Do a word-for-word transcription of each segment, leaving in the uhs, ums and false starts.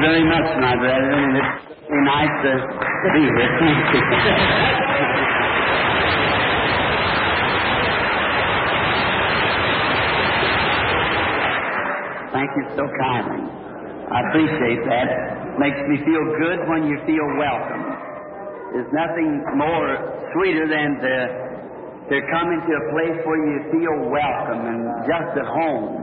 very much, my brethren, and it's really nice to be here. Thank you. Thank you so kindly. I appreciate that. Makes me feel good when you feel welcome. There's nothing more sweeter than to, to come into a place where you feel welcome and just at home.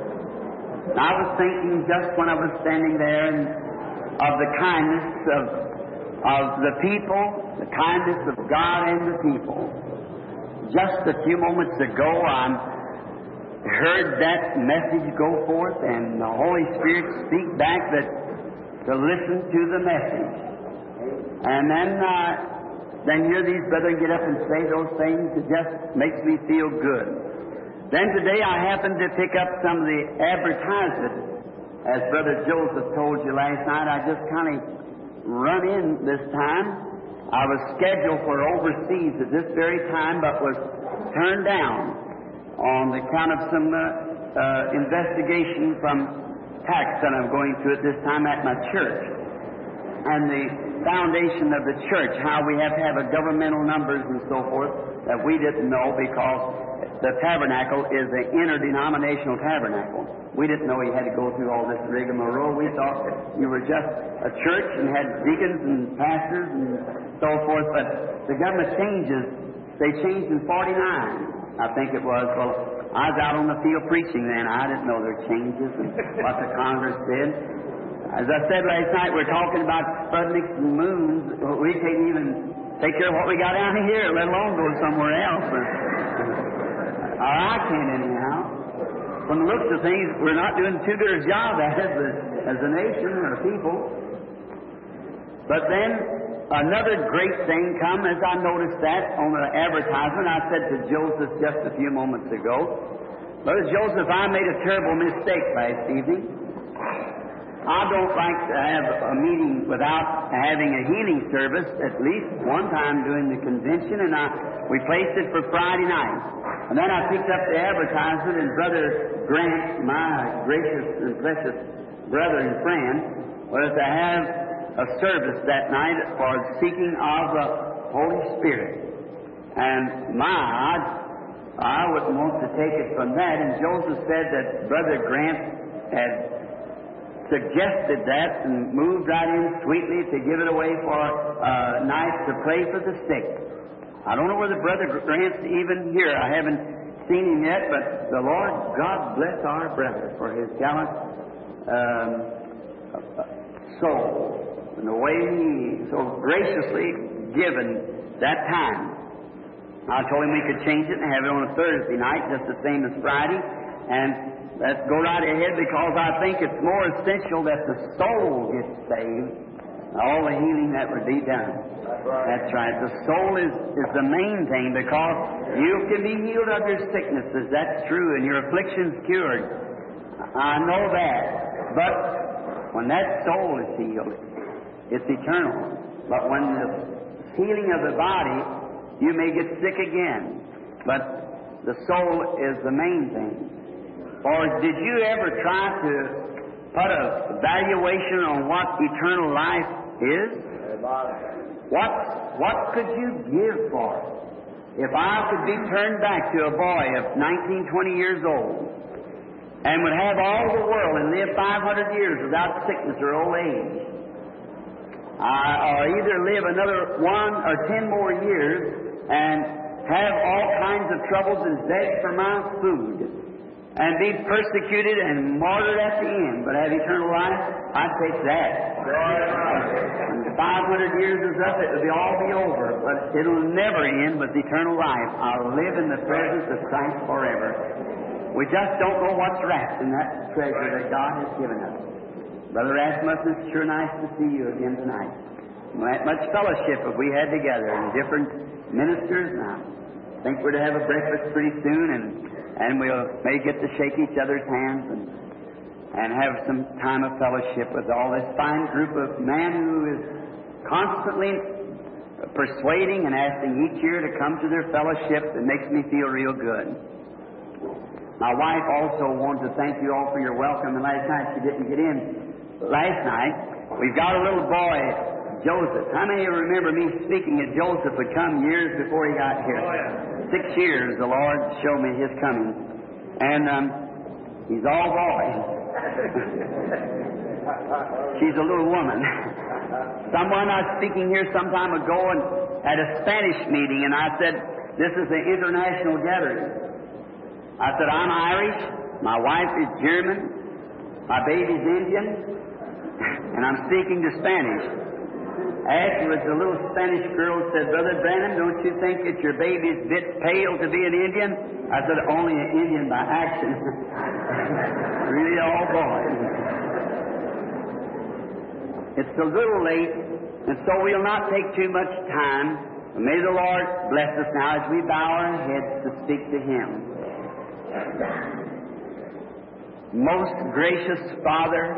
I was thinking just when I was standing there and of the kindness of, of the people, the kindness of God and the people. Just a few moments ago, I heard that message go forth and the Holy Spirit speak back that to listen to the message. And then uh, then hear these brethren get up and say those things. It just makes me feel good. Then today I happened to pick up some of the advertisement. As Brother Joseph told you last night, I just kind of run in this time. I was scheduled for overseas at this very time, but was turned down on account of some uh, uh, investigation from tax that I'm going through at this time at my church. And the foundation of the church, how we have to have a governmental numbers and so forth, that we didn't know because the tabernacle is an interdenominational tabernacle. We didn't know he had to go through all this rigmarole. We thought that you were just a church and had deacons and pastors and so forth. But the government changes. They changed in forty-nine, I think it was. Well, I was out on the field preaching then. I didn't know their changes and what the Congress did. As I said last night, we're talking about Sputniks and moons. We can't even take care of what we got down here, let alone go somewhere else. Or I can't anyhow. From the looks of things, we're not doing too good a job as a, as a nation or a people. But then another great thing come as I noticed that on the advertisement. I said to Joseph just a few moments ago, Brother Joseph, I made a terrible mistake last evening. I don't like to have a meeting without having a healing service at least one time during the convention, and I, we placed it for Friday night. And then I picked up the advertisement, and Brother Grant, my gracious and precious brother and friend, was to have a service that night for seeking of the Holy Spirit. And my, I wouldn't want to take it from that. And Joseph said that Brother Grant had suggested that and moved right in sweetly to give it away for uh, night to pray for the sick. I don't know whether Brother Grant's even here. I haven't seen him yet, but the Lord God bless our brother for his gallant um, soul and the way he so graciously given that time. I told him we could change it and have it on a Thursday night, just the same as Friday, and let's go right ahead, because I think it's more essential that the soul gets saved, all the healing that would be done. That's right. That's right. The soul is, is the main thing, because you can be healed of your sicknesses. That's true, and your afflictions cured. I know that. But when that soul is healed, it's eternal. But when the healing of the body, you may get sick again. But the soul is the main thing. Or did you ever try to put a valuation on what eternal life is? What, what could you give for it? If I could be turned back to a boy of nineteen, twenty years old and would have all the world and live five hundred years without sickness or old age, uh, or either live another one or ten more years and have all kinds of troubles and beg for my food, and be persecuted and martyred at the end, but have eternal life, I'd take that. When five hundred years is up, it will all be over, but it'll never end with eternal life. I'll live in the presence of Christ forever. We just don't know what's wrapped in that treasure that God has given us. Brother Rasmus, it's sure nice to see you again tonight. Much fellowship have we had together, and different ministers. Now, I think we're to have a breakfast pretty soon, and And we'll may get to shake each other's hands and and have some time of fellowship with all this fine group of men who is constantly persuading and asking each year to come to their fellowship. It makes me feel real good. My wife also wanted to thank you all for your welcome. And last night she didn't get in last night, We've got a little boy, Joseph. How many of you remember me speaking that Joseph would come years before he got here? Oh, yeah. Six years the Lord showed me his coming. And um, he's all boy. She's a little woman. Someone I was speaking here some time ago and at a Spanish meeting, and I said, this is an international gathering. I said, I'm Irish, my wife is German, my baby's Indian, and I'm speaking to Spanish. Afterwards, the little Spanish girl said, Brother Branham, don't you think that your baby's a bit pale to be an Indian? I said, only an Indian by action. Really all boys. It's a little late, and so we'll not take too much time. May the Lord bless us now as we bow our heads to speak to Him. Most gracious Father,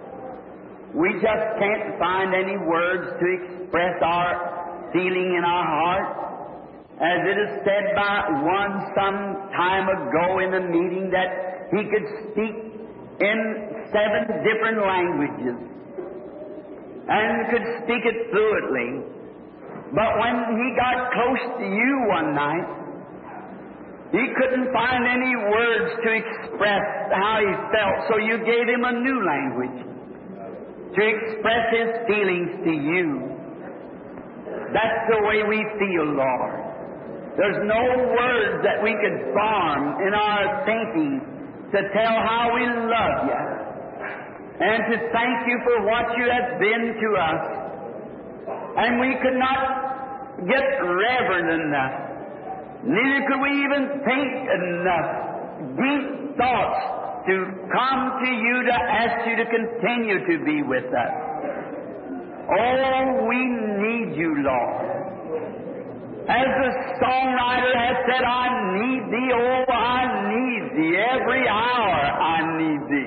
we just can't find any words to express our feeling in our heart. As it is said by one some time ago in a meeting that he could speak in seven different languages and could speak it fluently. But when he got close to you one night, he couldn't find any words to express how he felt, so you gave him a new language to express his feelings to you. That's the way we feel, Lord. There's no words that we could form in our thinking to tell how we love you and to thank you for what you have been to us. And we could not get reverent enough. Neither could we even think enough deep thoughts to come to you to ask you to continue to be with us. Oh, we need you, Lord. As the songwriter has said, I need thee, oh, I need thee. Every hour I need thee.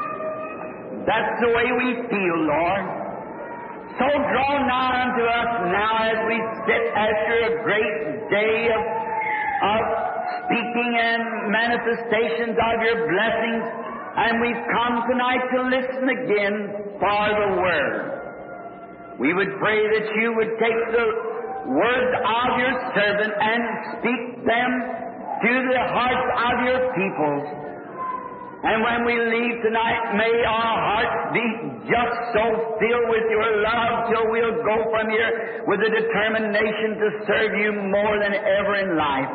That's the way we feel, Lord. So draw nigh unto us now as we sit after a great day of, of speaking and manifestations of your blessings, and we've come tonight to listen again for the Word. We would pray that you would take the words of your servant and speak them to the hearts of your people. And when we leave tonight, may our hearts be just so filled with your love till we'll go from here with a determination to serve you more than ever in life.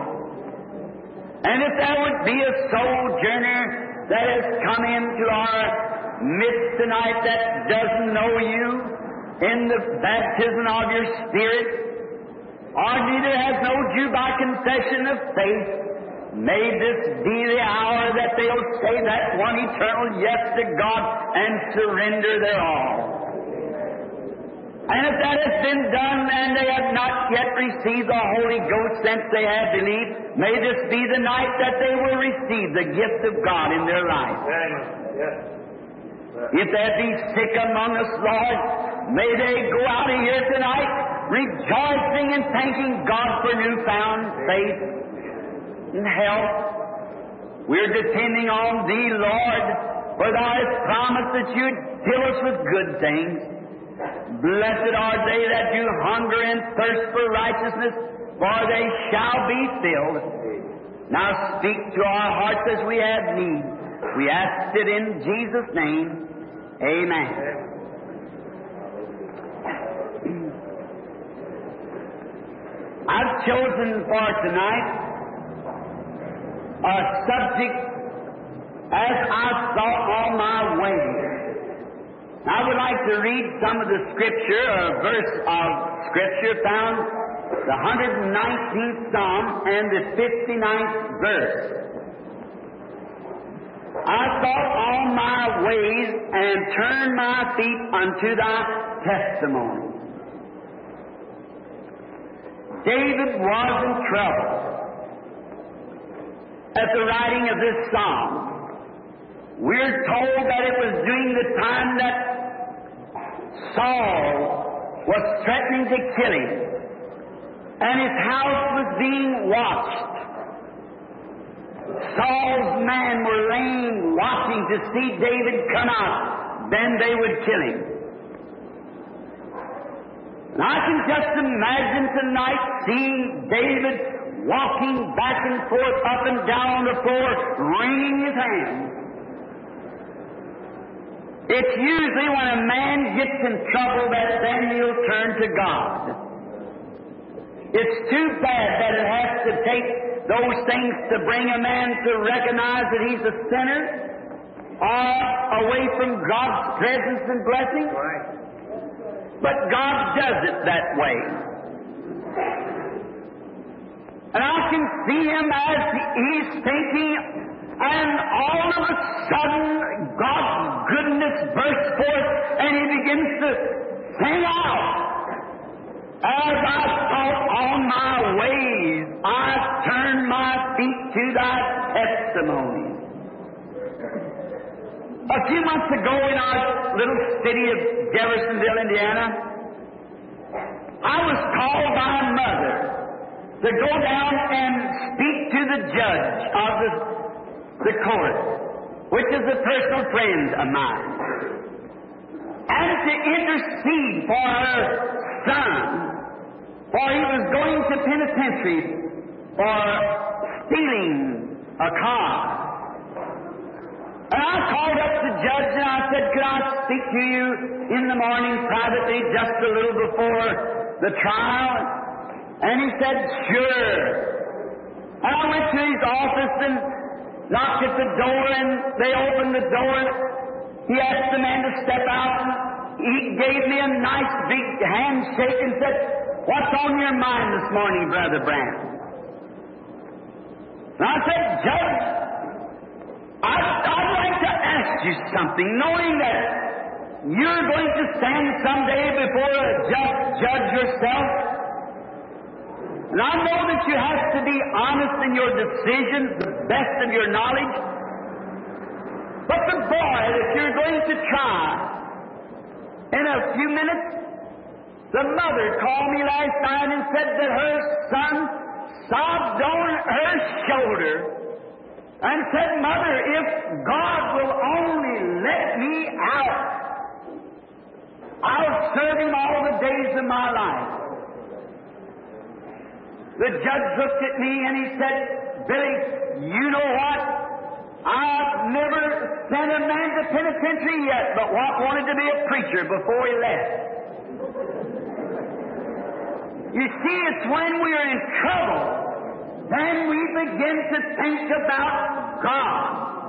And if there would be a sojourner that has come into our midst tonight that doesn't know you in the baptism of your Spirit, or neither has known you by confession of faith, may this be the hour that they'll say that one eternal yes to God and surrender their all. And if that has been done and they have not yet received the Holy Ghost since they have believed, may this be the night that they will receive the gift of God in their life. Yes. If there be sick among us, Lord, may they go out of here tonight rejoicing and thanking God for newfound faith and health. We're depending on Thee, Lord, for Thou hast promised that You'd fill us with good things. Blessed are they that do hunger and thirst for righteousness, for they shall be filled. Now speak to our hearts as we have need. We ask it in Jesus' name. Amen. I've chosen for tonight a subject as I thought on my way. I would like to read some of the Scripture, a verse of Scripture found the one hundred nineteenth Psalm and the fifty-ninth verse. I thought on my ways and turned my feet unto Thy testimony. David was in trouble at the writing of this psalm. We're told that it was during the time that Saul was threatening to kill him, and his house was being watched. Saul's men were laying watching to see David come out, then they would kill him. And I can just imagine tonight seeing David walking back and forth, up and down the floor, wringing his hands. It's usually when a man gets in trouble that then he'll turn to God. It's too bad that it has to take those things to bring a man to recognize that he's a sinner or away from God's presence and blessing. Right. But God does it that way. And I can see him as he's thinking, and all of a sudden God's goodness bursts forth and he begins to sing out. As I thought on my ways, I turned my feet to thy testimony. A few months ago in our little city of Jeffersonville, Indiana, I was called by a mother to go down and speak to the judge of the, the court, which is a personal friend of mine, and to intercede for her son, for he was going to penitentiary for stealing a car. And I called up the judge and I said, could I speak to you in the morning privately just a little before the trial? And he said, sure. And I went to his office and knocked at the door, and they opened the door. He asked the man to step out, and he gave me a nice big handshake and said, what's on your mind this morning, Brother Branham? And I said, Judge, I'd, I'd like to ask you something, knowing that you're going to stand someday before a just judge yourself. And I know that you have to be honest in your decisions, the best of your knowledge. But the boy that you're going to try, in a few minutes, the mother called me last night and said that her son sobbed on her shoulder and said, Mother, if God will only let me out, I'll serve Him all the days of my life. The judge looked at me and he said, Billy, you know what? I've never sent a man to penitentiary yet, but what wanted to be a preacher before he left. You see, it's when we're in trouble, then we begin to think about God.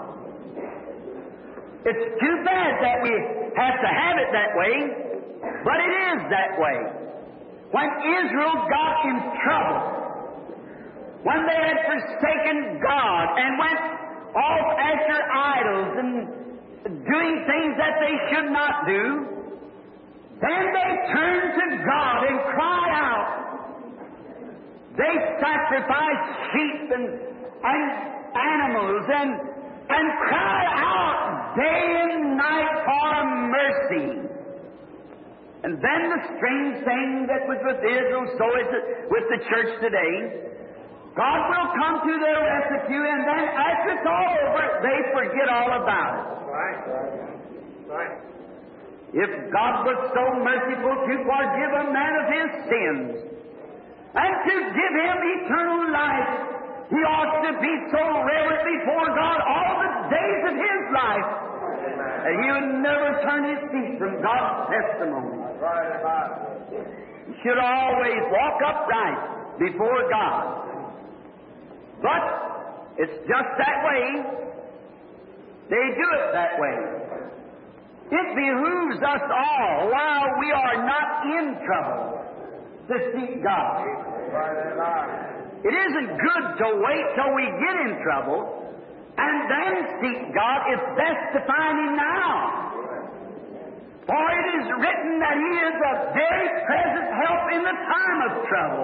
It's too bad that we have to have it that way, but it is that way. When Israel got in trouble, when they had forsaken God and went off after idols and doing things that they should not do, then they turned to God and cried out. They sacrificed sheep and, and animals and, and cried out day and night for mercy. And then the strange thing that was with Israel, so is it with the church today. God will come to their rescue, and then after it's all over, they forget all about it. Right. Right. If God was so merciful to forgive a man of his sins and to give him eternal life, he ought to be so reverent before God all the days of his life that he would never turn his feet from God's testimony. He should always walk upright before God. But it's just that way. They do it that way. It behooves us all, while we are not in trouble, to seek God. It isn't good to wait till we get in trouble and then seek God. It's best to find Him now. For it is written that He is a very present help in the time of trouble.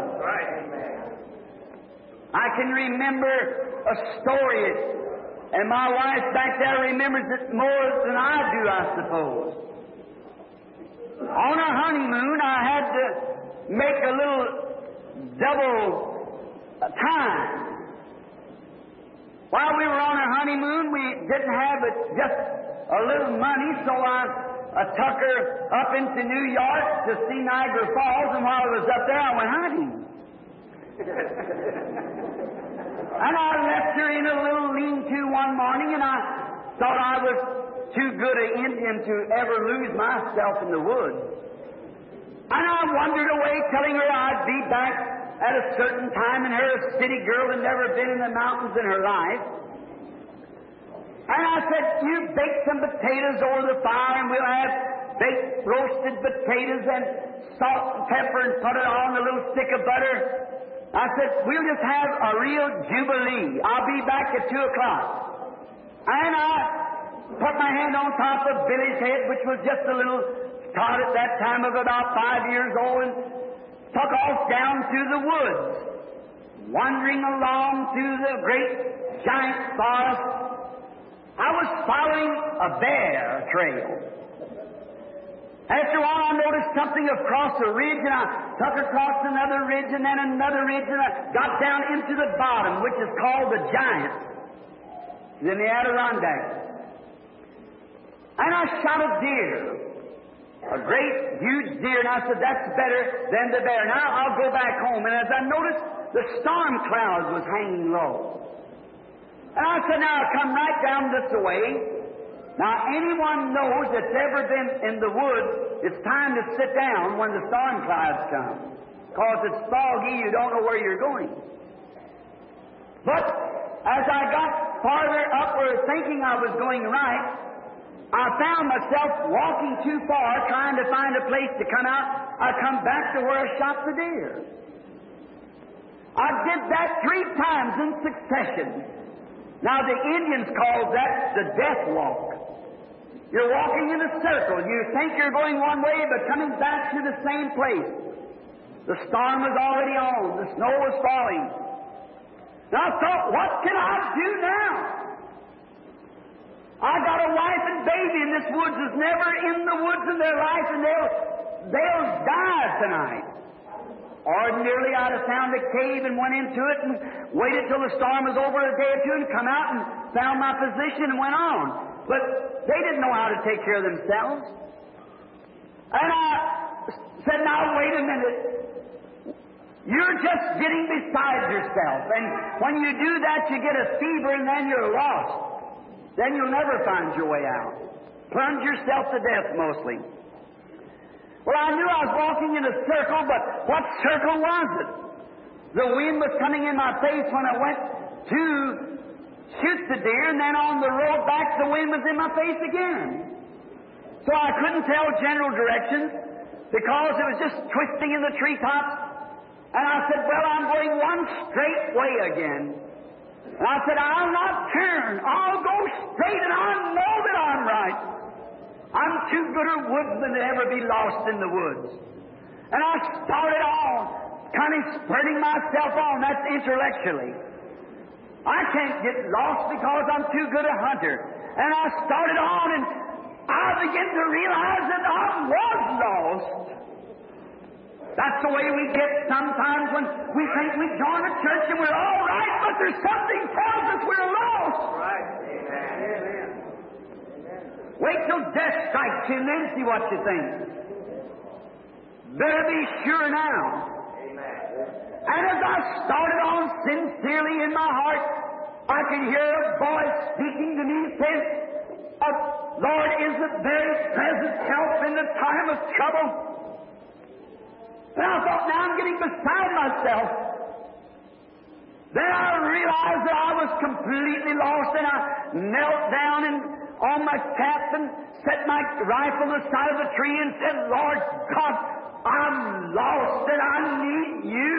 I can remember a story, and my wife back there remembers it more than I do, I suppose. On a honeymoon, I had to make a little double time. While we were on our honeymoon, we didn't have just a little money, so I I took her up into New York to see Niagara Falls, and while I was up there, I went hunting. And I left her in a little lean-to one morning, and I thought I was too good an Indian to ever lose myself in the woods. And I wandered away, telling her I'd be back at a certain time, and her, a city girl, had never been in the mountains in her life. And I said, you bake some potatoes over the fire, and we'll have baked roasted potatoes and salt and pepper and put it on a little stick of butter. I said, we'll just have a real jubilee. I'll be back at two o'clock. And I put my hand on top of Billy's head, which was just a little tot at that time of about five years old, and took off down through the woods, wandering along through the great giant forest. I was following a bear trail. After a while, I noticed something across a ridge, and I took across another ridge, and then another ridge, and I got down into the bottom, which is called the Giant, in the Adirondacks. And I shot a deer, a great, huge deer, and I said, that's better than the bear. Now I'll go back home. And as I noticed, the storm cloud was hanging low. And I said, now I'll come right down this way. Now, anyone knows that's ever been in the woods, it's time to sit down when the storm clouds come. Because it's foggy, you don't know where you're going. But as I got farther upward, thinking I was going right, I found myself walking too far, trying to find a place to come out. I come back to where I shot the deer. I did that three times in succession. Now, the Indians call that the death walk. You're walking in a circle. You think you're going one way, but coming back to the same place. The storm was already on. The snow was falling. Now, I thought, what can I do now? I got a wife and baby in this woods who's never in the woods in their life, and they'll, they'll die tonight. Ordinarily, I'd have found a cave and went into it and waited till the storm was over a day or two and come out and found my position and went on. But they didn't know how to take care of themselves. And I said, now, wait a minute. You're just getting beside yourself. And when you do that, you get a fever and then you're lost. Then you'll never find your way out. Plunge yourself to death mostly. Well, I knew I was walking in a circle, but what circle was it? The wind was coming in my face when I went to shoot the deer, and then on the road back, the wind was in my face again. So I couldn't tell general directions because it was just twisting in the treetops. And I said, well, I'm going one straight way again. And I said, I'll not turn. I'll go straight, and I know that I'm right. I'm too good a woodsman to ever be lost in the woods. And I started on, kind of spurting myself on. That's intellectually. I can't get lost because I'm too good a hunter. And I started on, and I began to realize that I was lost. That's the way we get sometimes when we think we join a church and we're all right, but there's something tells us we're lost. Right. Amen. Wait till death strikes you and then see what you think. Better be sure now. Amen. And as I started on sincerely in my heart, I could hear a voice speaking to me saying, Lord is a very present help in the time of trouble. And I thought, now I'm getting beside myself. Then I realized that I was completely lost, and I knelt down and on my cap and set my rifle on the side of the tree and said, Lord God, I'm lost and I need you.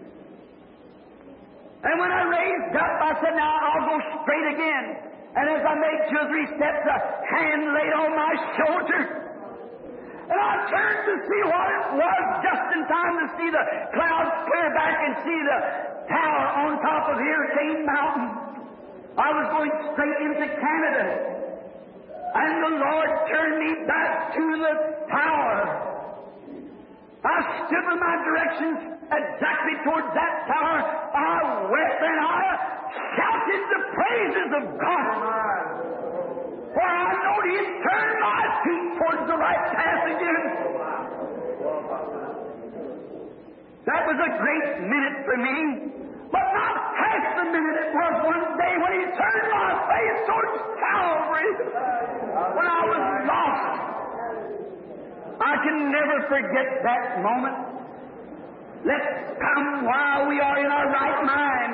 And when I raised up, I said, now I'll go straight again. And as I made two or three steps, a hand laid on my shoulder. And I turned to see what it was, just in time to see the clouds clear back and see the tower on top of Hurricane Mountain. I was going straight into Canada. And the Lord turned me back to the tower. I stood in my directions exactly towards that tower. I wept and I shouted the praises of God. For I know He had turned my feet towards the right That was a great minute for me, but not half the minute it was one day when He turned my face towards Calvary when I was lost. I can never forget that moment. Let's come while we are in our right mind.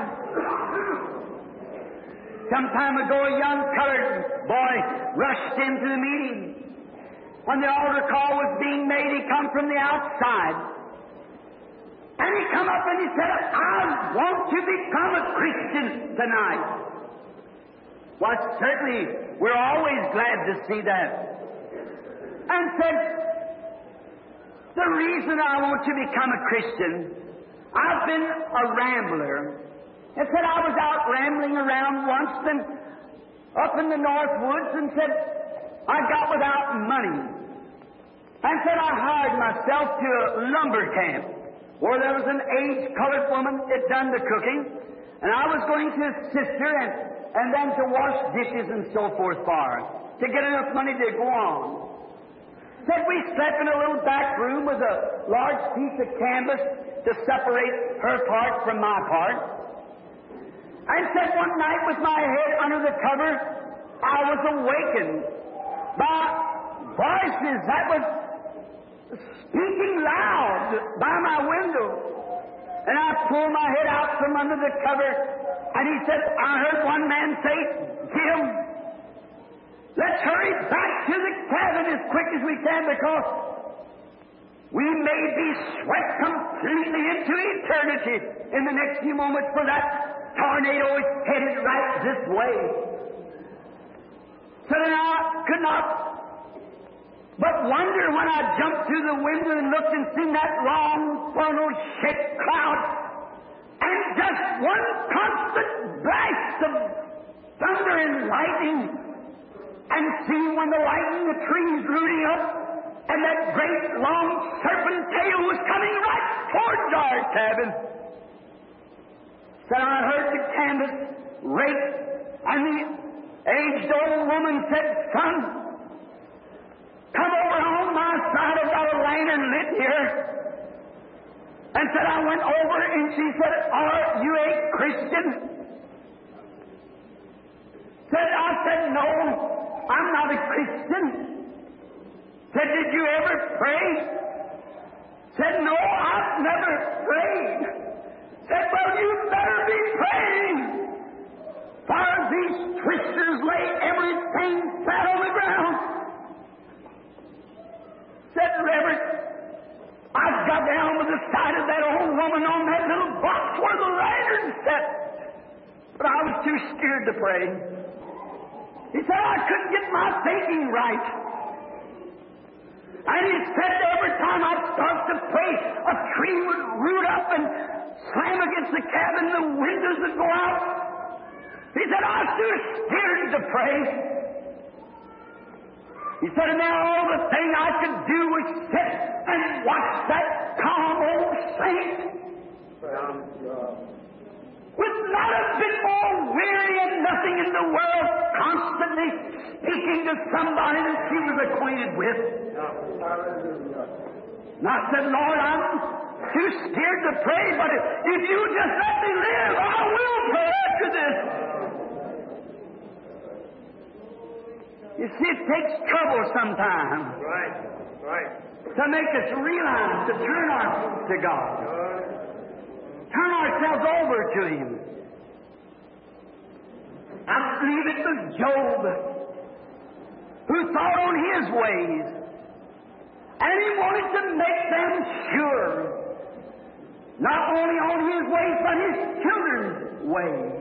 Some time ago, a young colored boy rushed into the meeting. When the altar call was being made, he come from the outside. And he come up and he said, I want to become a Christian tonight. Well, certainly, we're always glad to see that. And said, the reason I want to become a Christian, I've been a rambler. And said, I was out rambling around once and up in the North Woods and said, I got without money. And said, I hired myself to a lumber camp where there was an aged colored woman that done the cooking, and I was going to assist her and, and then to wash dishes and so forth for her, to get enough money to go on. Said we slept in a little back room with a large piece of canvas to separate her part from my part. And said one night with my head under the cover, I was awakened by voices that was speaking loud by my window. And I pulled my head out from under the cover, and he said, I heard one man say, Jim, let's hurry back to the cabin as quick as we can, because we may be swept completely into eternity in the next few moments, for that tornado is headed right this way. So then I could not but wonder when I jumped through the window and looked and seen that long funnel-shaped cloud, and just one constant blast of thunder and lightning, and see when the lightning, the trees rooting up, and that great long serpent tail was coming right towards our cabin. Then I heard the canvas rake, and the aged old woman said, Son, come over on my side. I've got a lantern lit here. And said, I went over, and she said, are you a Christian? Said, I said, no, I'm not a Christian. Said, did you ever pray? Said, no, I've never prayed. Said, well, you better be praying. For these twisters lay everything flat on the ground. Said, Reverend, I got down with the side of that old woman on that little box where the lantern sat, but I was too scared to pray. He said, I couldn't get my thinking right. And he said, every time I'd start to pray, a tree would root up and slam against the cabin, the windows would go out. He said, I was too scared to pray. He said, and now all the thing I could do was sit and watch that calm old saint with not a bit more weary and nothing in the world, constantly speaking to somebody that she was acquainted with. And I said, Lord, I'm too scared to pray, but if you just let me live, I will pray after this. You see, it takes trouble sometimes. Right, right. To make us realize to turn ourselves to God. Turn ourselves over to Him. I believe it was Job who thought on his ways, and he wanted to make them sure. Not only on his ways, but his children's ways.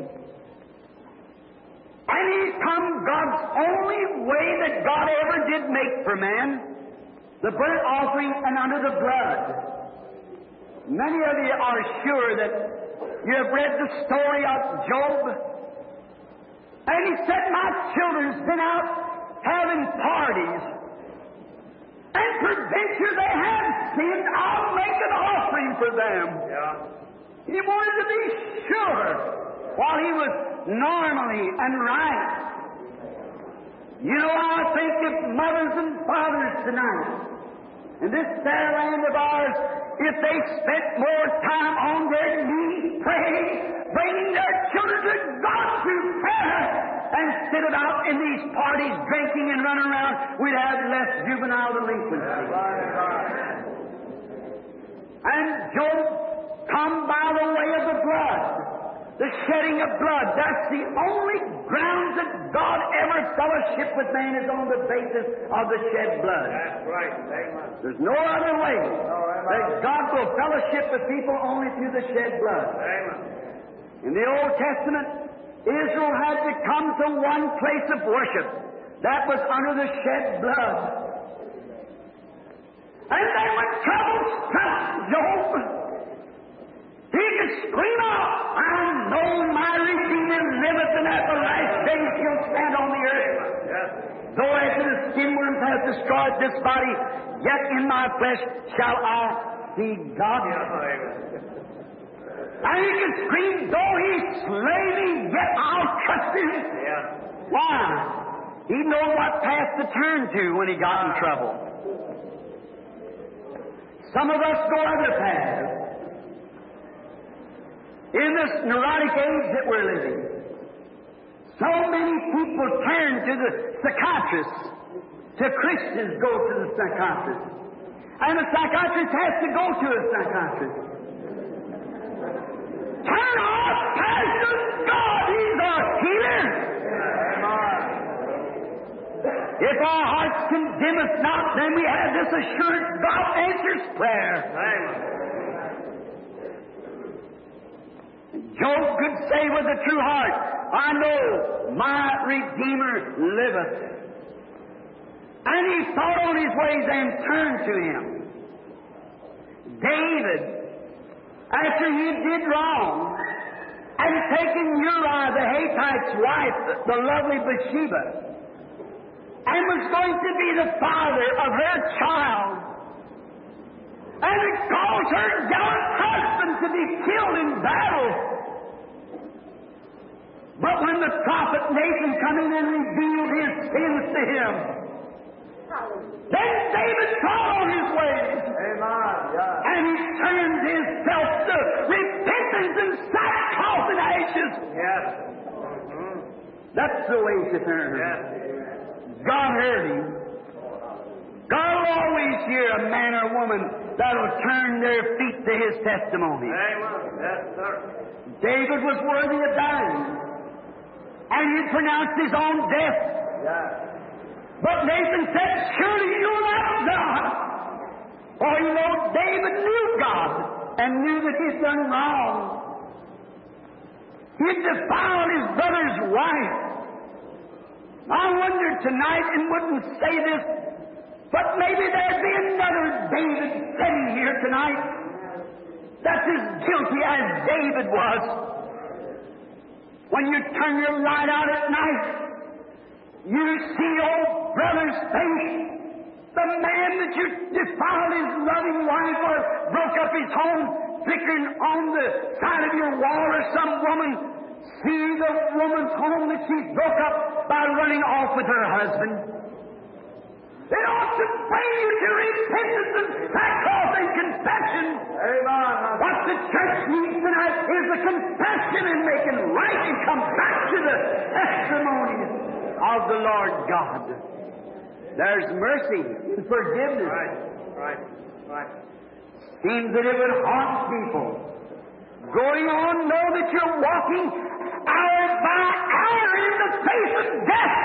And He's come God's only way that God ever did make for man, the burnt offering and under the blood. Many of you are sure that you have read the story of Job. And he said, my children's been out having parties, and peradventure they have sinned, I'll make an offering for them. Yeah. He wanted to be sure while he was normally and right. You know, I think if mothers and fathers tonight in this fair land of ours, if they spent more time on their knees praying, bringing their children to God through prayer, instead of out in these parties drinking and running around, we'd have less juvenile delinquency. And Job come by the way of the blood, the shedding of blood. That's the only grounds that God ever fellowship with man is on the basis of the shed blood. That's right. Amen. There's no other way that God will fellowship with people only through the shed blood. Amen. In the Old Testament, Israel had to come to one place of worship. That was under the shed blood. And then when trouble struck Job, he could scream out, I know my Redeemer liveth, and at the last days he'll stand on the earth. Yes. Though after the skin worms have destroyed this body, yet in my flesh shall I see God. And he could scream, though he slay me, yet I'll trust him. Yeah. Why? He knew what path to turn to when he got in trouble. Some of us go other paths. In this neurotic age that we're living, so many people turn to the psychiatrist. To Christians go to the psychiatrist. And the psychiatrist has to go to a psychiatrist. Turn off Pastor God. He's our healer. If our hearts condemn us not, then we have this assurance God answers prayer. Job could say with a true heart, I know my Redeemer liveth. And he thought on his ways and turned to him. David, after he did wrong, and taken Uriah the Hittite's wife, the lovely Bathsheba, and was going to be the father of her child, and it caused her gallant husband to be killed in battle. But when the prophet Nathan come in and revealed his sins to him, then David thought on his ways. Amen. Yeah. And he turned himself to repentance and sackcloth and ashes. Yes. That's the way to turn. Yes. God heard him. God will always hear a man or woman that will turn their feet to his testimony. Amen. Yes, sir. David was worthy of dying, and he pronounced his own death. Yes. But Nathan said, surely you're not God. For you know, David knew God and knew that he'd done wrong. He'd defiled his brother's wife. I wonder tonight, and wouldn't say this, but maybe there'd be another David sitting here tonight that's as guilty as David was. When you turn your light out at night, you see old brother's face, the man that you defiled his loving wife or broke up his home, flickering on the side of your wall, or some woman see the woman's home that she broke up by running off with her husband. It ought to bring you to repentance and sackcloth and confession. Amen. What the church needs tonight is a confession and making right and come back to the testimony of the Lord God. There's mercy and forgiveness. Right. Right. Right. Seems that it would haunt people. Going on, know that you're walking hour by hour in the face of death.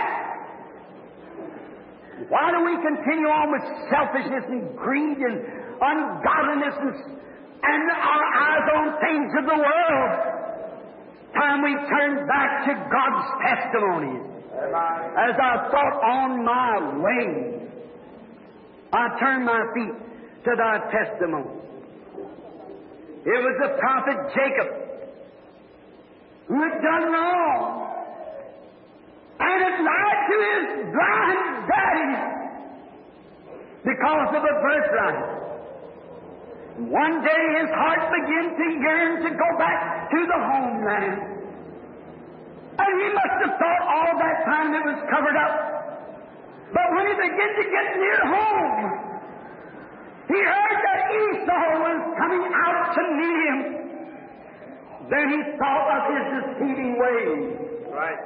Why do we continue on with selfishness and greed and ungodliness and, and our eyes on things of the world? It's time we turn back to God's testimonies. As I thought on my way, I turned my feet to thy testimony. It was the prophet Jacob who had done wrong and had lied to his blind daddy because of a birthright. One day his heart began to yearn to go back to the homeland. And he must have thought all that time it was covered up. But when he began to get near home, he heard that Esau was coming out to meet him. Then he thought of his deceiving ways. Right.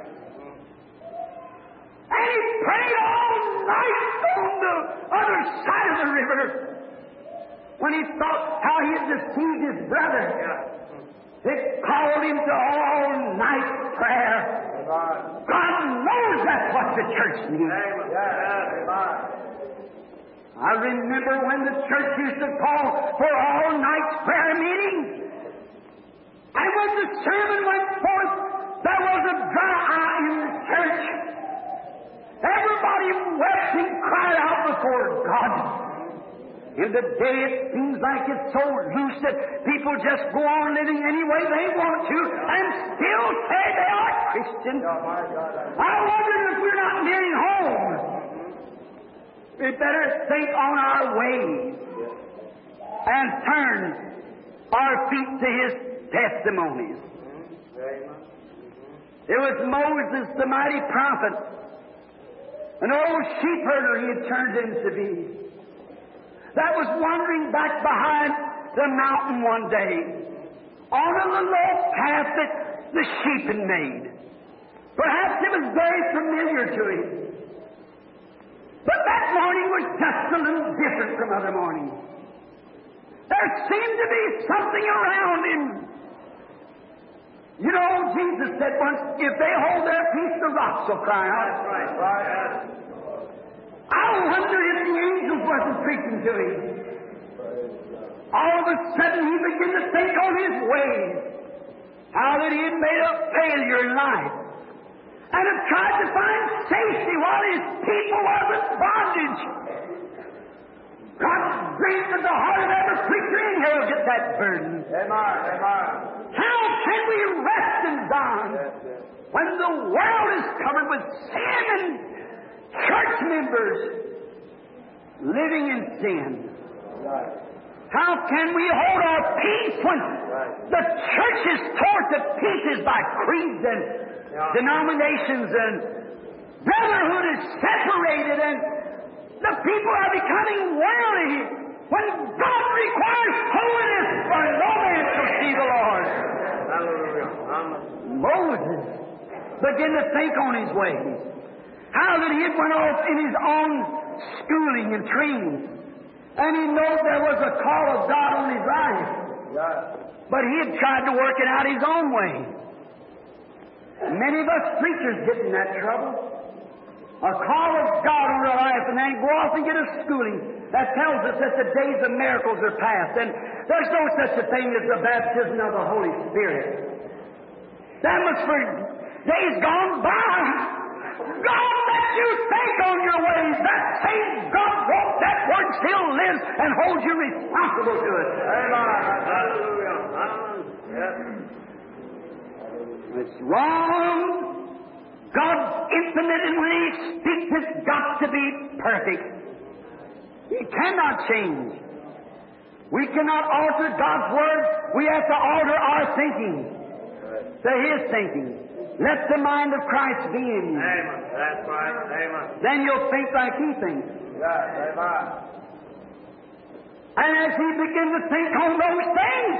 And he prayed all night on the other side of the river when he thought how he had deceived his brother. Yeah. It called him to all-night prayer. God knows that's what the church needs. I remember when the church used to call for all-night prayer meetings. And when the sermon went forth, there was a dry eye in the church. Everybody wept and cried out before God. And today it seems like it's so loose that people just go on living any way they want to and still say they are Christian. I wonder if we're not nearing home. We better think on our ways and turn our feet to His testimonies. It was Moses, the mighty prophet, an old sheep herder he had turned into be, that was wandering back behind the mountain one day on a little path that the sheep had made. Perhaps it was very familiar to him. But that morning was just a little different from other mornings. There seemed to be something around him. You know, Jesus said once, if they hold their peace, the rocks will cry out. That's right. Right. I wonder if the angels wasn't preaching to him. All of a sudden he began to think on his ways, how that he had made a failure in life, and had tried to find safety while his people was in bondage. God grant that the heart of every preacher in here will get that burden. Amen. Amen. How can we rest in Zion when the world is covered with sin and church members living in sin? How can we hold our peace when the church is torn to pieces by creeds and denominations and brotherhood is separated and the people are becoming weary when God requires holiness for no man shall see the Lord? Hallelujah. Moses began to think on his ways. How that he had went off in his own schooling and training. And he knew there was a call of God on his life. But he had tried to work it out his own way. Many of us preachers get in that trouble. A call of God on our life and then go off and get a schooling that tells us that the days of miracles are past. And there's no such a thing as the baptism of the Holy Spirit. That was for days gone by. God let you think on your ways. That same God wrote that word still lives and holds you responsible to it. Amen. Hallelujah. Yes. It's wrong. God's infinite, and when He speaks, it's got to be perfect. He cannot change. We cannot alter God's Word. We have to alter our thinking to His thinking. Let the mind of Christ be in you. Amen. That's right. Amen. Then you'll think like He thinks. Yes. Amen. And as he began to think on those things,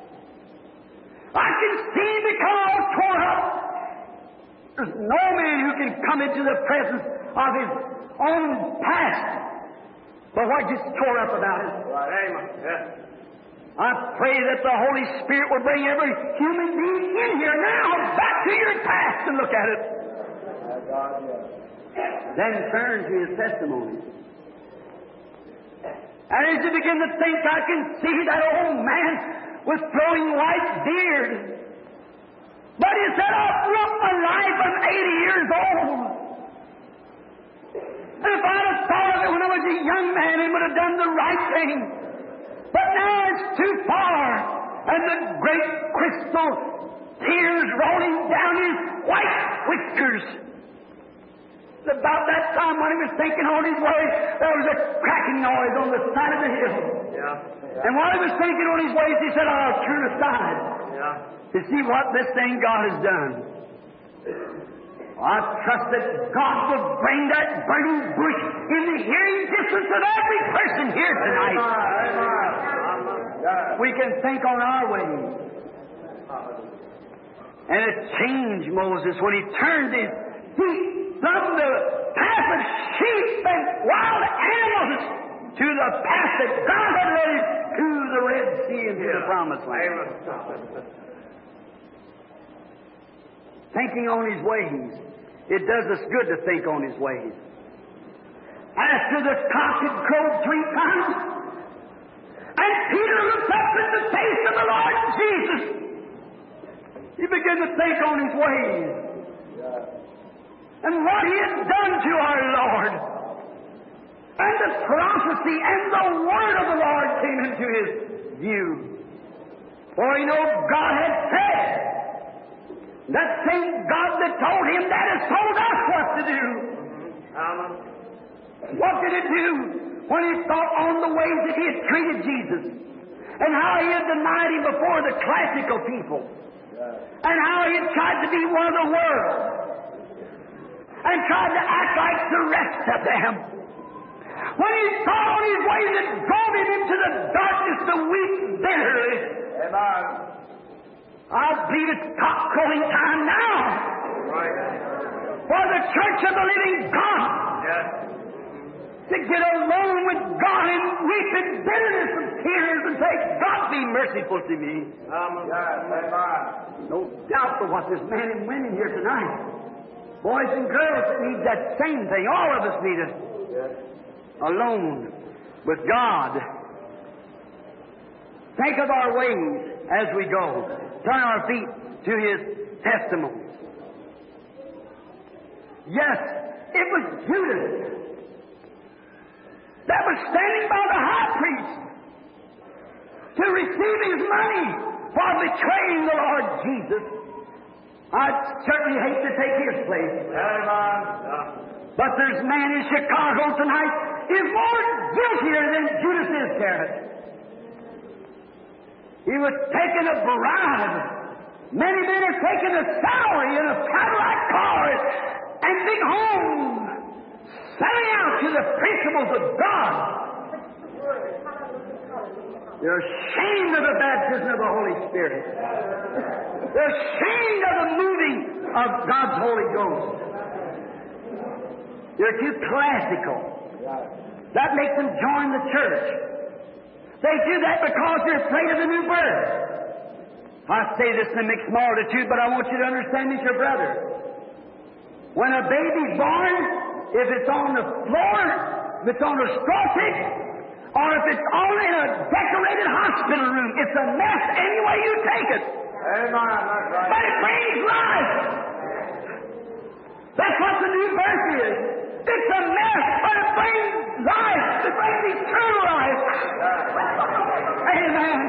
I can see him become all torn up. There's no man who can come into the presence of his own past but what gets torn up about it. Right. Amen. Yes. I pray that the Holy Spirit will bring every human being in here now back to your past and look at it. Then turn to his testimony. And as you begin to think, I can see that old man with flowing white beard. But he said, I've lived my life, I'm eighty years old. And if I'd have thought of it when I was a young man, I would have done the right thing. But now it's too far. And the great crystal tears rolling down his white whiskers. About that time when he was thinking on his way, there was a cracking noise on the side of the hill. Yeah. Yeah. And while he was thinking on his ways, he said, I'll turn aside Yeah. to see what this thing God has done. I trust that God will bring that burning bush in the hearing distance of every person here tonight. We can think on our ways. And it changed Moses when he turned his feet from the path of sheep and wild animals to the path that God had led him to the Red Sea and to the Promised Land. Thinking on his ways. It does us good to think on his ways. After the cock had crowed three times, and Peter looked up at the face of the Lord Jesus, he began to think on his ways. And what he had done to our Lord. And the prophecy and the word of the Lord came into his view. For you know, God had said, that same God that told him that has told us what to do. Amen. What did it do when he thought on the ways that he had treated Jesus? And how he had denied him before the classical people. And how he had tried to be one of the world. And tried to act like the rest of them. When he thought on his ways that drove him into the darkness to weep bitterly. Amen. I believe it's cock-crowing time now. Right. For the church of the living God. Yes. To get alone with God and weep in bitterness and tears and say, God be merciful to me. Um, yes. No doubt but what there's men and women here tonight. Boys and girls that need that same thing. All of us need it. Yes. Alone with God. Think of our ways as we go. Turn our feet to His testimonies. Yes, it was Judas that was standing by the high priest to receive his money for betraying the Lord Jesus. I'd certainly hate to take his place. But there's man in Chicago tonight is more guiltier than Judas Iscariot. He was taking a bribe. Many men are taking a salary in a Cadillac car and big home, selling out to the principles of God. They're ashamed of the baptism of the Holy Spirit. They're ashamed of the moving of God's Holy Ghost. They're too classical. That makes them join the church. They do that because they're afraid of the new birth. I say this in a mixed multitude, but I want you to understand it's your brother. When a baby's born, if it's on the floor, if it's on a straw tick, or if it's on in a decorated hospital room, it's a mess any way you take it. Amen. That's right. But it brings life. That's what the new birth is. It's a mess, but it brings life. It brings eternal life. Amen.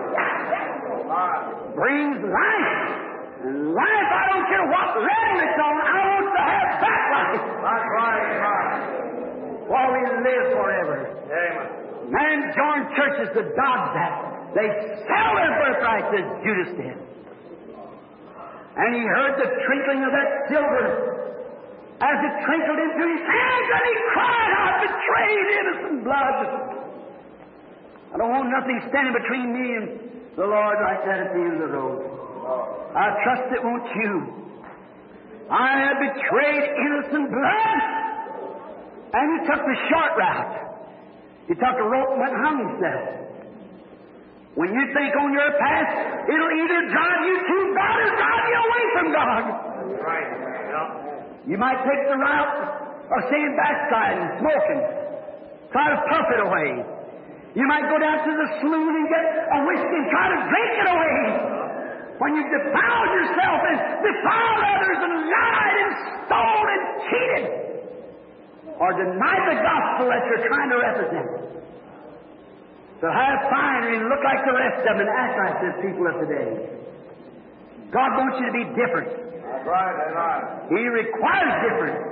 Brings life. And life, I don't care what level it's on, I want to have that life. That's right. While we live forever. Amen. Man joined churches to dodge that. They sell their birthrights as Judas did. And he heard the trickling of that silver as it trickled into his hands, and he cried out, betrayed innocent blood. I don't want nothing standing between me and the Lord like that at the end of the road. I trust it won't you. I have betrayed innocent blood. And he took the short route. He took a rope and went and hung himself. When you think on your path, it'll either drive you to God or drive you away from God. Right. Yeah. You might take the route of staying backside and smoking. Try to puff it away. You might go down to the saloon and get a whiskey and try to drink it away. When you've defiled yourself and defiled others and lied and stole and cheated. Or denied the gospel that you're trying to represent. So have finery and look like the rest of them and act like the people of today. God wants you to be different. That's right, that's right. He requires difference.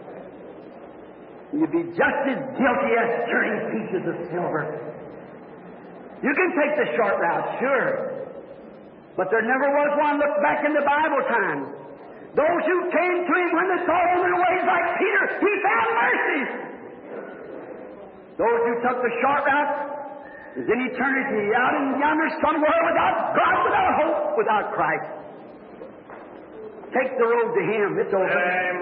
You'd be just as guilty as turning pieces of silver. You can take the short route, sure. But there never was one, look back in the Bible times, Those who came to Him when they thought on their ways like Peter, He found mercy. Those who took the short route is in eternity, out in yonder somewhere without God, without hope, without Christ. Take the road to Him. It's open.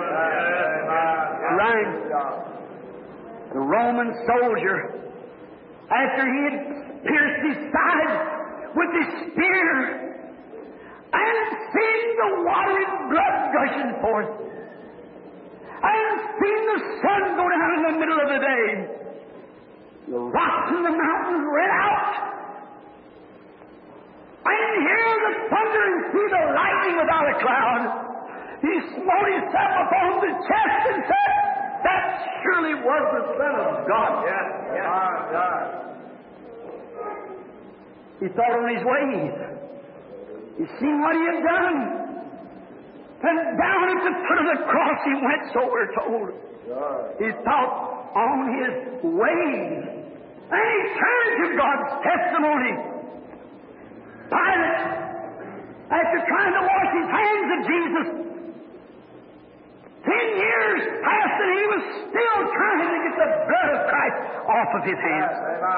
Right. The Roman soldier, after he had pierced his side with his spear and seen the watery blood gushing forth and seen the sun go down in the middle of the day, the rocks and the mountains red out, and hear the thunder and see the lightning without a cloud, he smote himself upon the chest and said, that surely was the Son of God. Yes, yes. God. He thought on his ways. He seen what he had done. And down at the foot of the cross he went, so we're told. He thought on his ways. And he turned to God's testimony. Pilate, after trying to wash his hands of Jesus, ten years passed and he was still trying to get the blood of Christ off of his hands.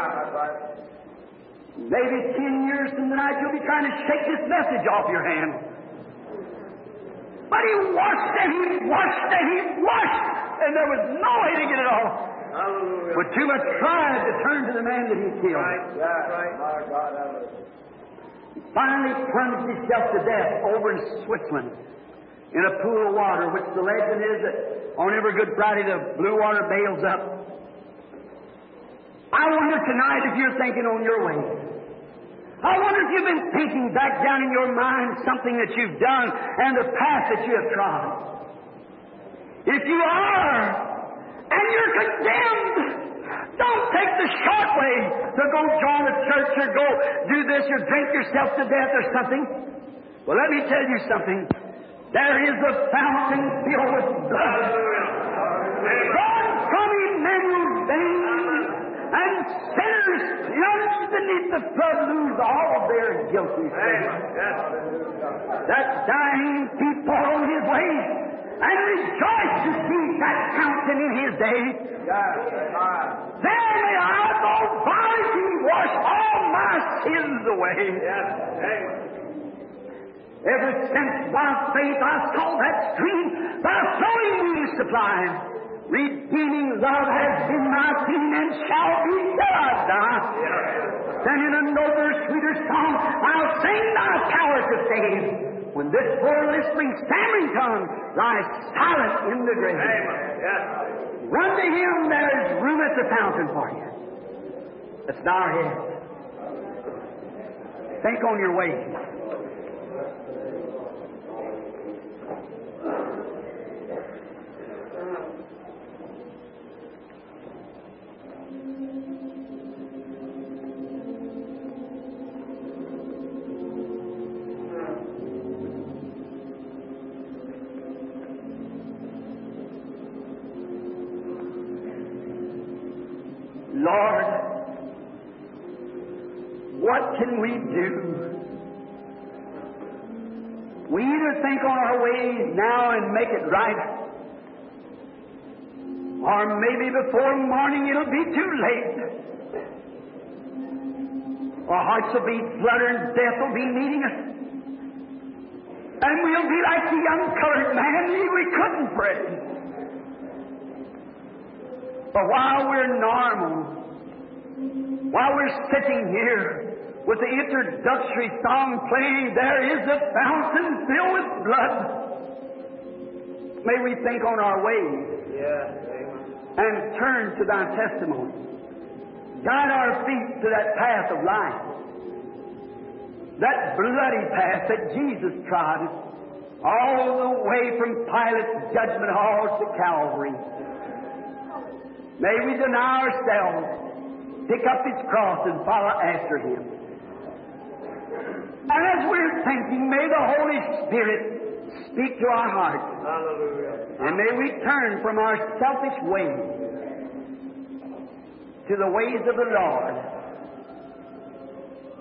Maybe ten years from tonight you'll be trying to shake this message off your hand. But he washed and he washed and he washed, and there was no way to get it off. Hallelujah. With too much pride to turn to the man that he killed. Right, yeah, right. My God, He finally plunged himself to death over in Switzerland in a pool of water, which the legend is that on every Good Friday the blue water bails up. I wonder tonight if you're thinking on your way. I wonder if you've been thinking back down in your mind something that you've done and the path that you have trod. If you are, and you're condemned, don't take the short way to go join a church or go do this or drink yourself to death or something. Well, let me tell you something. There is a fountain filled with blood. Drawn from Emmanuel's veins, and sinners plunged beneath the flood lose all of their guilty sin. That dying thief thought on his way and rejoiced to see that fountain in his day. There may I go by to wash all my sins away. Ever since by faith I saw that stream, by flowing me supply. Redeeming love has been my theme and shall be till I die. Then in a nobler, sweeter song I'll sing thy power to save. When this poor lisping, stammering tongue lies silent in the grave. Run to Him, there's room at the fountain for you. Let's bow our heads. Think on your way. Lord, what can we do? We either think on our ways now and make it right, or maybe before morning it'll be too late. Our hearts will be fluttering, death will be meeting us, and we'll be like the young colored man, we couldn't pray. But while we're normal, while we're sitting here with the introductory song playing, there is a fountain filled with blood. May we think on our ways and turn to thy testimony. Guide our feet to that path of life, that bloody path that Jesus trod all the way from Pilate's judgment hall to Calvary. May we deny ourselves, pick up His cross, and follow after Him. And as we're thinking, may the Holy Spirit speak to our hearts. Hallelujah. And may we turn from our selfish ways to the ways of the Lord.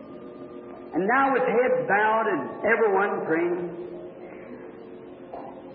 And now with heads bowed and everyone praying,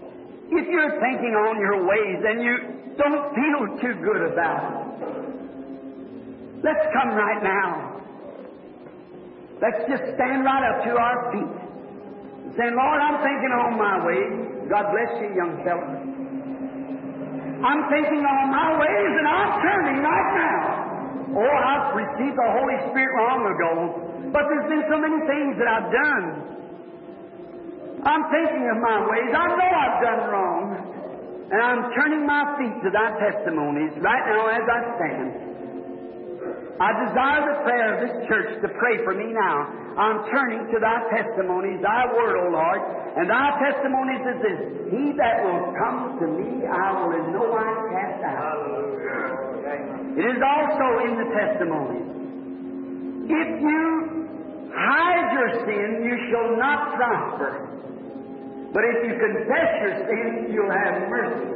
If you're thinking on your ways and you don't feel too good about it, let's come right now. Let's just stand right up to our feet. Saying, Lord, I'm thinking on my ways. God bless you, young fellow. I'm thinking on my ways and I'm turning right now. Oh, I've received the Holy Spirit long ago, but there's been so many things that I've done. I'm thinking of my ways. I know I've done wrong. And I'm turning my feet to thy testimonies right now as I stand. I desire the prayer of this church to pray for me now. I'm turning to thy testimonies, thy word, O Lord. And thy testimonies is this: he that will come to me, I will in no wise cast out. It is also in the testimonies. If you hide your sin, you shall not prosper. But if you confess your sins, you'll have mercy.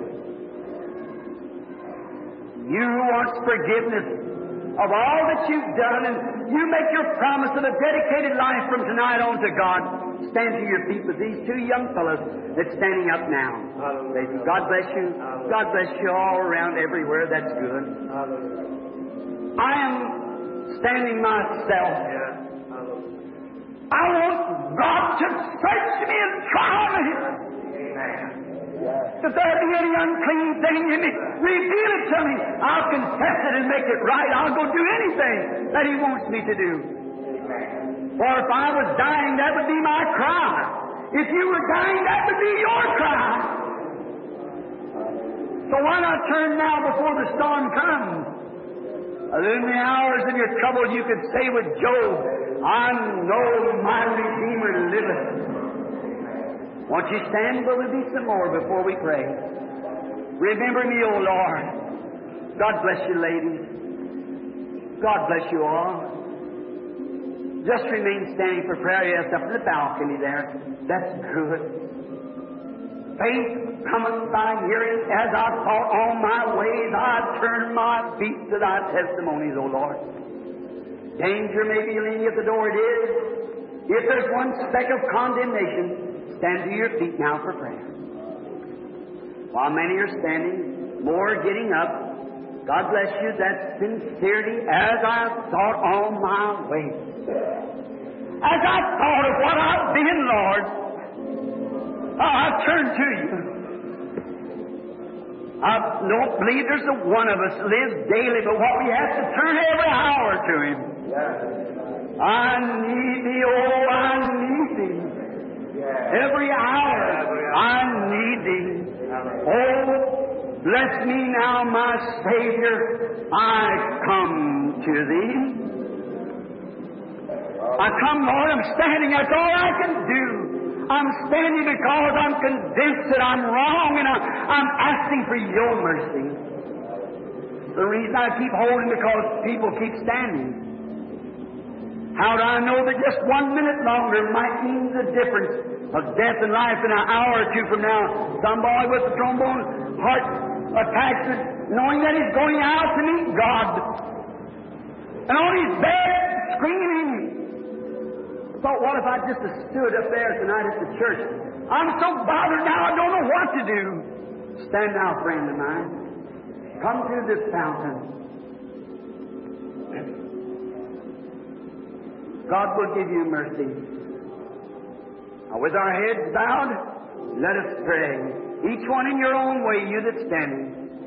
You who want forgiveness of all that you've done, and you make your promise of a dedicated life from tonight on to God, stand to your feet with these two young fellows that's standing up now. Hallelujah. God bless you. Hallelujah. God bless you all around everywhere. That's good. Hallelujah. I am standing myself. Yeah. I want God to search me and try me. Amen. If there be any unclean thing in me, reveal it to me. I'll confess it and make it right. I'll go do anything that He wants me to do. Amen. For if I was dying, that would be my cry. If you were dying, that would be your cry. So why not turn now before the storm comes? In the hours of your trouble, you could say with Job, I know my Redeemer liveth. Won't you stand? Will there be some more before we pray? Remember me, O Lord. God bless you, ladies. God bless you all. Just remain standing for prayer. Yes, up in the balcony there. That's good. Faith cometh by hearing. As I thought on my ways, I turn my feet to thy testimonies, O Lord. Danger may be leaning at the door. It is. If there's one speck of condemnation, stand to your feet now for prayer. While many are standing, more are getting up. God bless you. That's sincerity. As I thought on my ways. As I thought of what I've been, Lord, I turn to you. I don't believe there's a one of us lives daily, but what we have to turn every hour to Him. I need Thee, oh, I need Thee. Every hour I need Thee. Oh, bless me now, my Savior. I come to Thee. I come, Lord, I'm standing. That's all I can do. I'm standing because I'm convinced that I'm wrong, and I'm, I'm asking for Your mercy. The reason I keep holding because people keep standing. How do I know that just one minute longer might mean the difference of death and life in an hour or two from now? Some boy with a trombone heart attack, knowing that he's going out to meet God, and on his bed screaming. Thought, what if I just stood up there tonight at the church? I'm so bothered now, I don't know what to do. Stand now, friend of mine. Come to this fountain. God will give you mercy. Now, with our heads bowed, let us pray. Each one in your own way, you that's standing.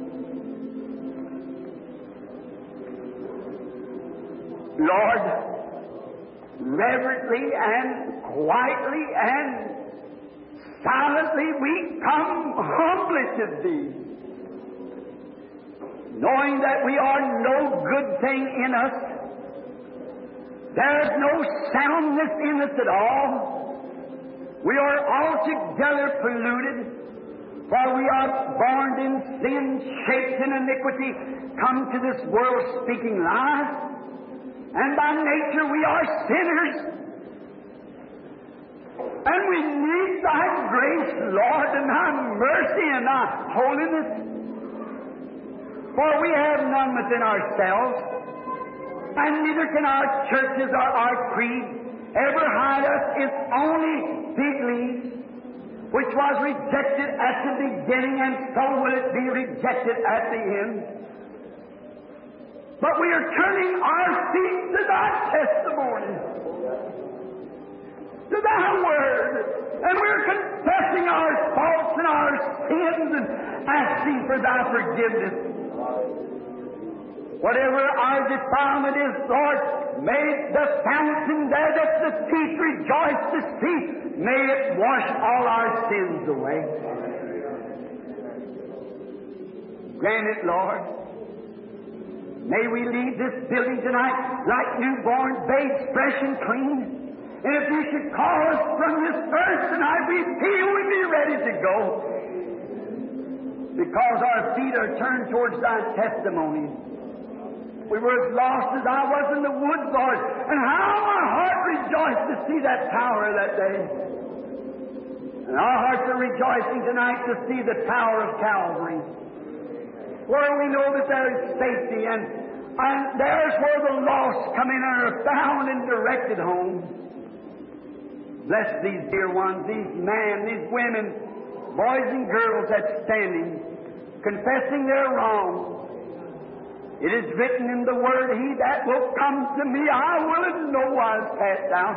Lord, reverently and quietly and silently we come humbly to Thee, knowing that we are no good thing in us. There is no soundness in us at all. We are altogether polluted, for we are born in sin, shaped in iniquity, come to this world speaking lies. And by nature we are sinners. And we need Thy grace, Lord, and Thy mercy and Thy holiness. For we have none within ourselves, and neither can our churches or our creed ever hide us. It's only fig leaves. which was rejected at the beginning, and so will it be rejected at the end. But we are turning our feet to Thy testimony, to Thy Word, and we're confessing our faults and our sins and asking for Thy forgiveness. Whatever our defilement is, Lord, may the fountain there that the teeth rejoice to see, may it wash all our sins away. Grant it, Lord. May we leave this building tonight like newborn babes, fresh and clean. And if you should call us from this earth tonight, we feel we'd be ready to go. Because our feet are turned towards Thy testimony. We were as lost as I was in the woods, Lord. And how my heart rejoiced to see that tower that day. And our hearts are rejoicing tonight to see the tower of Calvary, where we know that there is safety, and, and there's where the lost come in and are found and directed home. Bless these dear ones, these men, these women, boys and girls that's standing, confessing their wrong. It is written in the Word, He that will come to me, I will in no wise cast out.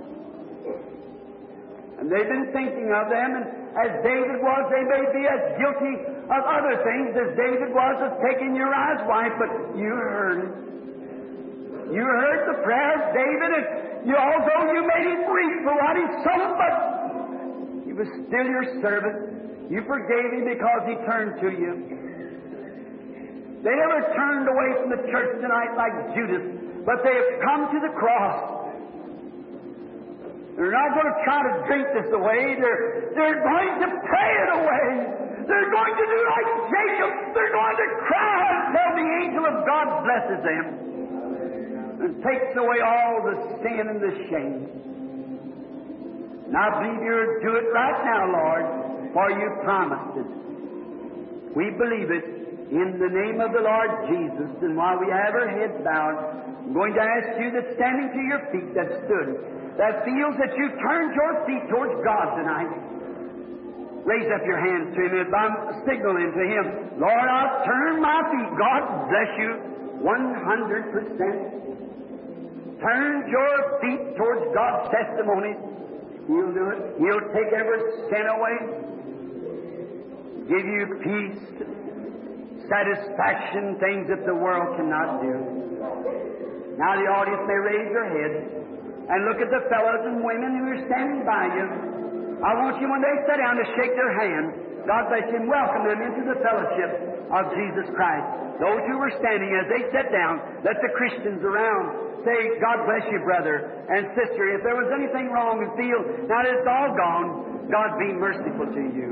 And they've been thinking of them, and as David was, they may be as guilty of other things as David was of taking Uriah's wife, but you heard it. You heard the prayer of David, and you, although you made him weep for what he suffered, but he was still your servant. You forgave him because he turned to you. They never turned away from the church tonight like Judas, but they have come to the cross. They're not going to try to drink this away. They're, they're going to pray it away. They're going to do like Jacob. They're going to cry until the angel of God blesses them and takes away all the sin and the shame. And I believe you'll do it right now, Lord, for you promised it. We believe it. In the name of the Lord Jesus, and while we have our heads bowed, I'm going to ask you that standing to your feet, that stood, that feels that you've turned your feet towards God tonight, raise up your hands to Him as I'm signaling to Him, Lord, I'll turn my feet. God bless you one hundred percent. Turn your feet towards God's testimony. He'll do it. He'll take every sin away, give you peace, satisfaction, things that the world cannot do. Now the audience may raise their heads and look at the fellows and women who are standing by you. I want you, when they sit down, to shake their hand. God bless you, and welcome them into the fellowship of Jesus Christ. Those who were standing, as they sit down, let the Christians around say, God bless you, brother and sister. If there was anything wrong and feel, now that it's all gone, God be merciful to you.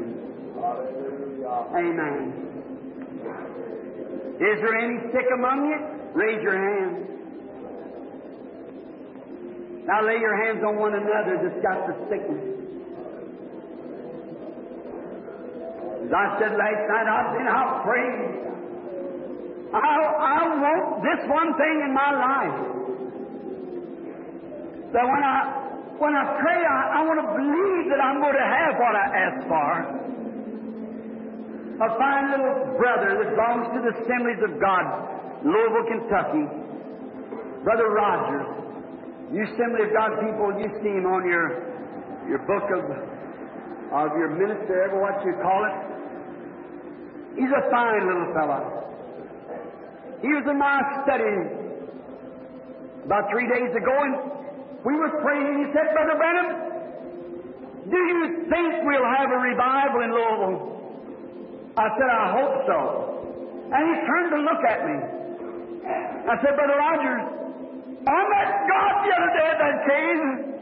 Amen. Is there any sick among you? Raise your hand. Now lay your hands on one another that's got the sickness. As I said last night, I've been out praying. I, I want this one thing in my life. That when I when I pray, I, I want to believe that I'm going to have what I ask for. A fine little brother that belongs to the Assemblies of God, Louisville, Kentucky, Brother Rogers. You Assembly of God people, you see him on your your book of of your minister, ever what you call it. He's a fine little fellow. He was in my study about three days ago, and we were praying, and he said, Brother Branham, do you think we'll have a revival in Louisville? I said, I hope so. And he turned to look at me. I said, Brother Rogers, I met God the other day at that cave.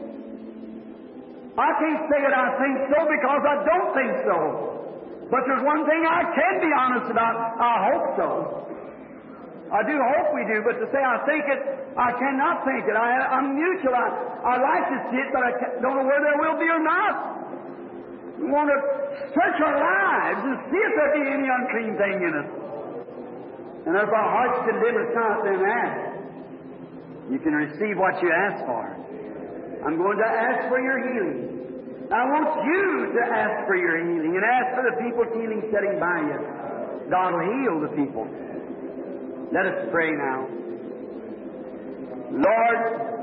I can't say that I think so because I don't think so. But there's one thing I can be honest about. I hope so. I do hope we do, but to say I think it, I cannot think it. I, I'm mutual. I, I like to see it, but I don't know whether there will be or not. We want to search our lives and see if there be any unclean thing in us. And if our hearts deliver not, then ask. You can receive what you ask for. I'm going to ask for your healing. I want you to ask for your healing and ask for the people's healing sitting by you. God will heal the people. Let us pray now. Lord,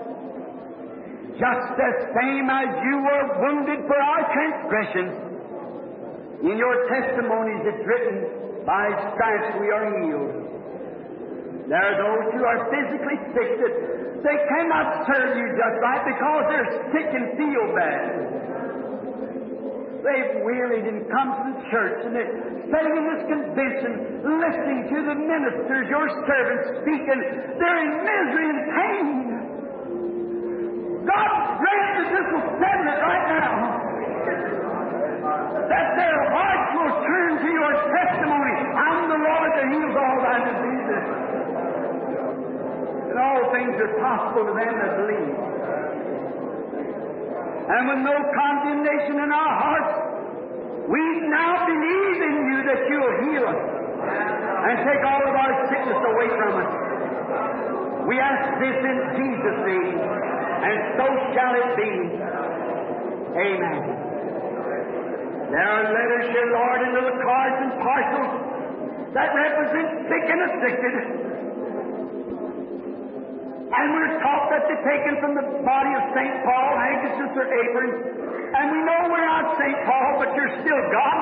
just the same as you were wounded for our transgressions, in your testimonies it's written, by stripes we are healed. There are those who are physically sick that they cannot serve you just right because they're sick and feel bad. They've wearied and come to the church and they're sitting in this convention, listening to the ministers, your servants speaking. They're in misery and pain. God grant that this will settle it right now. That their hearts will turn to your testimony. I'm the Lord that heals all thy diseases. And all things are possible to them that believe. And with no condemnation in our hearts, we now believe in you that you'll heal us and take all of our sickness away from us. We ask this in Jesus' name, and so shall it be. Amen. There are letters here, Lord, in little cards and parcels that represent sick and afflicted. And we're taught that they're taken from the body of Saint Paul, handkerchiefs or aprons. And we know we're not Saint Paul, but you're still God.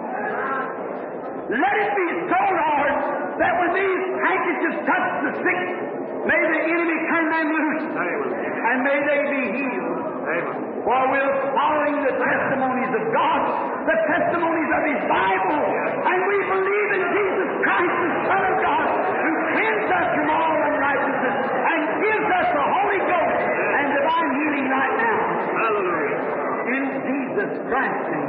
Let it be so, Lord, that when these handkerchiefs touch the sick, may the enemy turn them loose. And may they be healed. For we're following the testimonies of God, the testimonies of His Bible. And we believe in Jesus Christ, the Son of God, who cleansed us from all unrighteousness and gives us the Holy Ghost and divine healing right now. Hallelujah. In Jesus Christ's name.